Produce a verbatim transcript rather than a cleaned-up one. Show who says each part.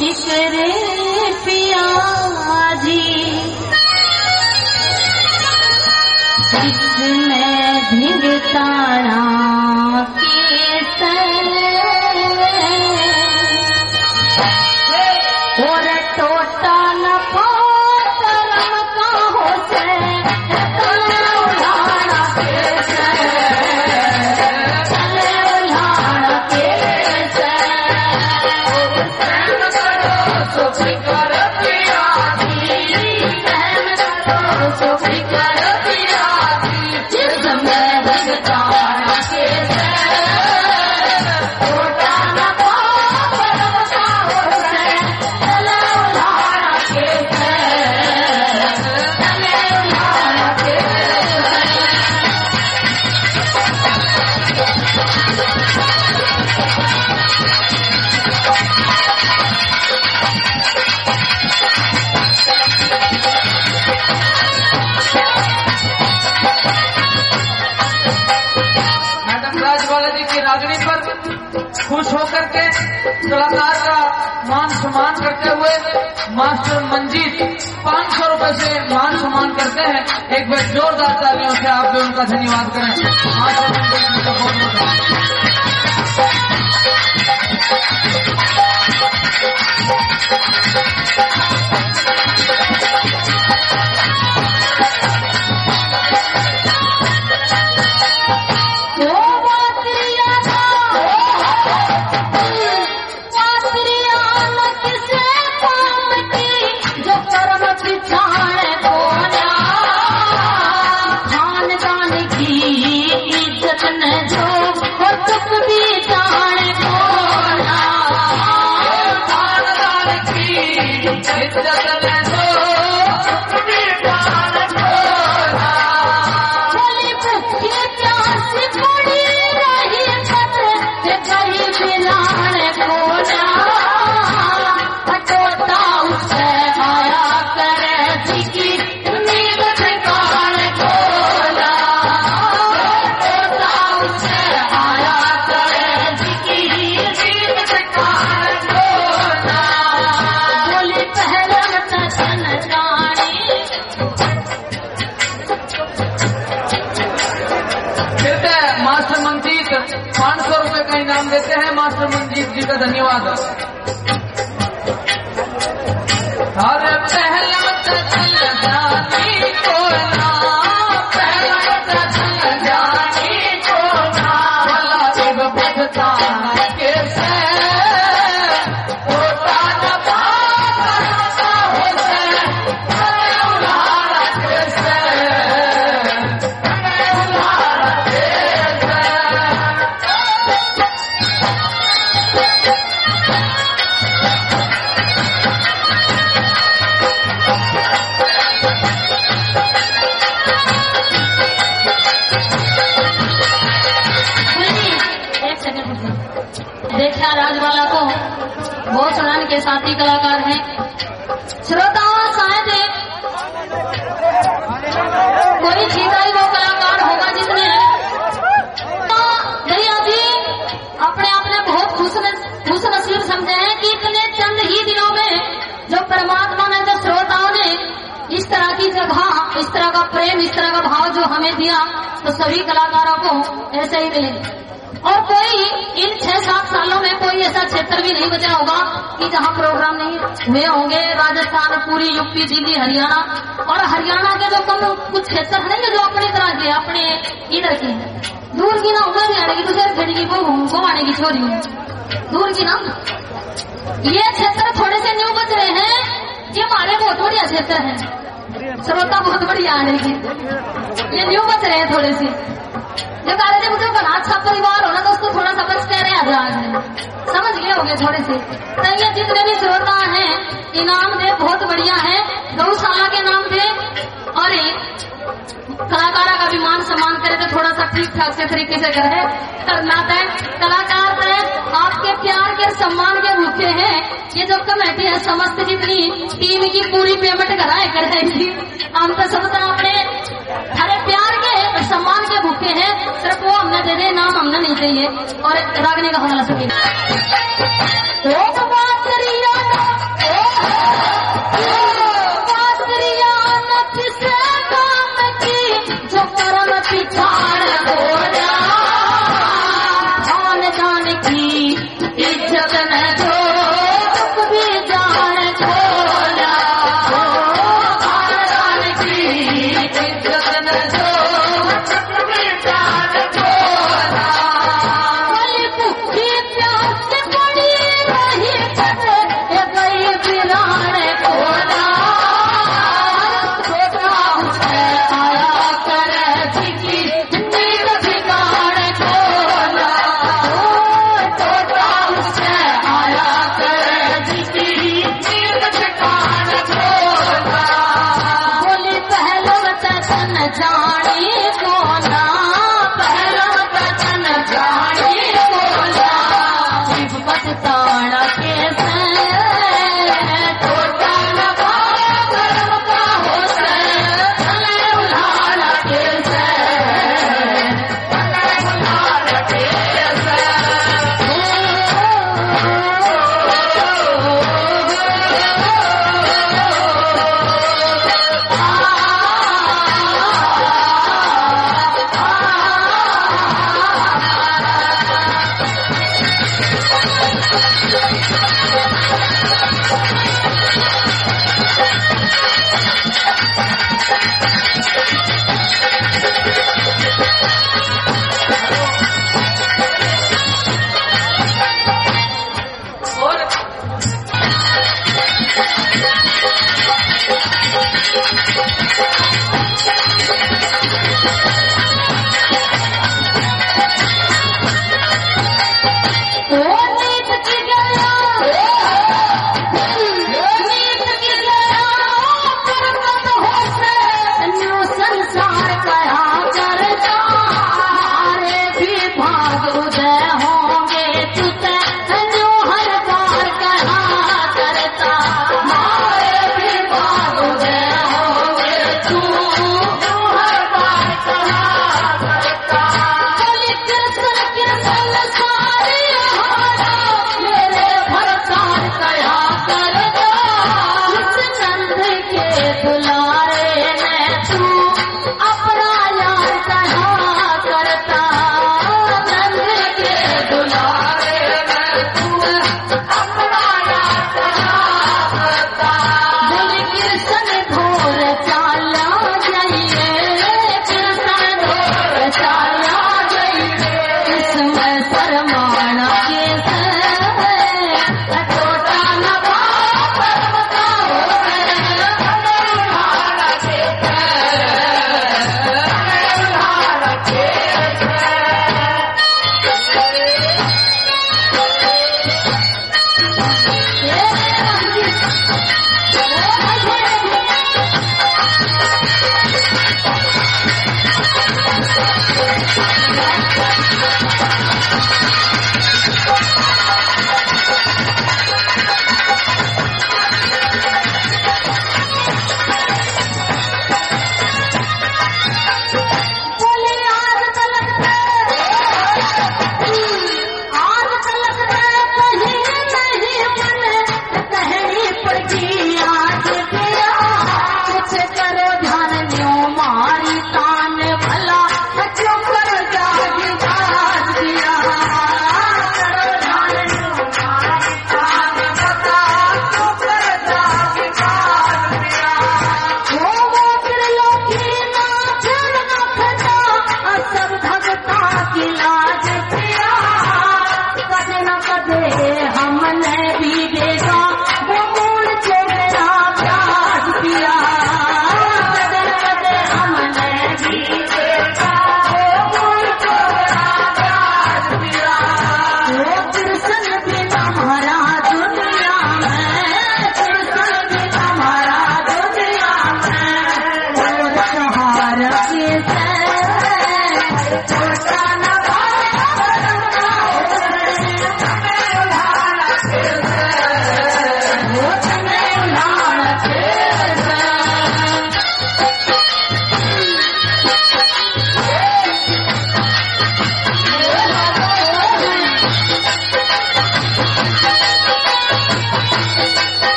Speaker 1: फिक्र पिया जी इसमें धिंगताना और टोटा न पातरम का हो से उलाड़ा के से चले उलाड़ा के से तो फिकर पिया जी सहम करो तो फिकर पिया जी जिसमें भगताना के से टोटा न पातरम का हो से
Speaker 2: रागनी पर खुश होकर के कलाकार का मान सम्मान करते हुए मास्टर मंजीत पाँच सौ रुपए से मान सम्मान करते हैं। एक बार जोरदार तालियों से आप भी उनका धन्यवाद करें। मास्टर मंजीत का बहुत बहुत पाँच सौ रुपए का इनाम देते हैं। मास्टर मंजीत जी का धन्यवाद। अरे पहला चल जानी को ना, पहला चल जानी को ना, भला जब बदताना के से होता न पाता हो से उलाड़ा के से उलाड़ा के
Speaker 1: देखा राजवाला को बहुत सुनाने के साथी कलाकार हैं। श्रोताओं शायद कोई जीता ही वो कलाकार होगा जिसने तो भैया जी अपने आप में बहुत खुश खुश नसीब समझे हैं कि इतने चंद ही दिनों में जो परमात्मा ने जो श्रोताओं ने इस तरह की जगह, इस तरह का प्रेम, इस तरह का भाव जो हमें दिया, तो सभी कलाकारों को ऐसे ही मिले। और कोई इन छह सात सालों में कोई ऐसा क्षेत्र भी नहीं बचा होगा कि जहाँ प्रोग्राम नहीं हुए होंगे। राजस्थान, पूरी यूपी, दिल्ली, हरियाणा, और हरियाणा के जो कम कुछ क्षेत्र है जो अपनी तरह के अपने इधर के दूर की ना उधर भी आने की, दूसरे खेड़ी की वो वो आने की छोरी दूर की ना, ये क्षेत्र थोड़े से न्यू बच रहे हैं। ये हमारे बहुत बढ़िया क्षेत्र है, श्रोता बहुत बढ़िया आने की, ये न्यू बच रहे हैं थोड़े से। जो कह रहे थे मुझे बड़ा अच्छा परिवार होना तो उसको थोड़ा सा बचते रहे आजाद है, समझ गए होंगे थोड़े से। तो ये जितने भी श्रोता हैं इनाम दे बहुत बढ़िया है, गौशाला के नाम पे, और कलाकारा का भी मान सम्मान करे तो थोड़ा सा ठीक ठाक से तरीके से करे करना है। कलाकार है आपके प्यार के सम्मान के भूखे हैं। ये जो कमेटी है समस्त जितनी टीम की पूरी पेमेंट कराए करेगी। हम तो सब तरह अपने हरे प्यार के सम्मान के भूखे हैं, सिर्फ वो हमने दे दे, नाम हमने नहीं चाहिए। और रागने का हवाला सके बासरिया न किसे काम की जो कर्म पिछाड़ बोला आन जान की इज्जत न दो भी जान खोला आन जान की इज्जत न दो भी जान खोला गली भूखी प्यास से पड़ी रही कटे ये गई बिरान खोला छोटा उसने आया करे झिकी नींद ठिकाने खोला छोटा उसने आया करे झिकी नींद ठिकाने खोला बोली पहलो तन जानी कोना पहलो तन जानी कोना जीव बचताना कैसे छोटा न भाव कर्म का होसे तले उलाना कैसे तले उलाना कैसे
Speaker 2: और
Speaker 1: ओ नीत की गया नीत की गया पर्वत होसे न्यू संसार कया करता हारे भी भाग उदय होंगे तुते न्यू हर बार कया करता हारे भी भाग उदय होंगे तू न्यू हर बार कया करता बोली कृष्ण कृष्ण सारी हारा मेरे भरसार कया करता इस नंद के दुलारे ने तू अपना यार कहा करता नंद के दुलारे ने तू अपना यार कहा करता बोली कृष्ण भोर चाला जाइए कृष्ण भोर चाला जाइए इसमें शर्माना कैसे छोटा न भाव कर्म का होसे तले उलाना कैसे तले उलाना कैसे ये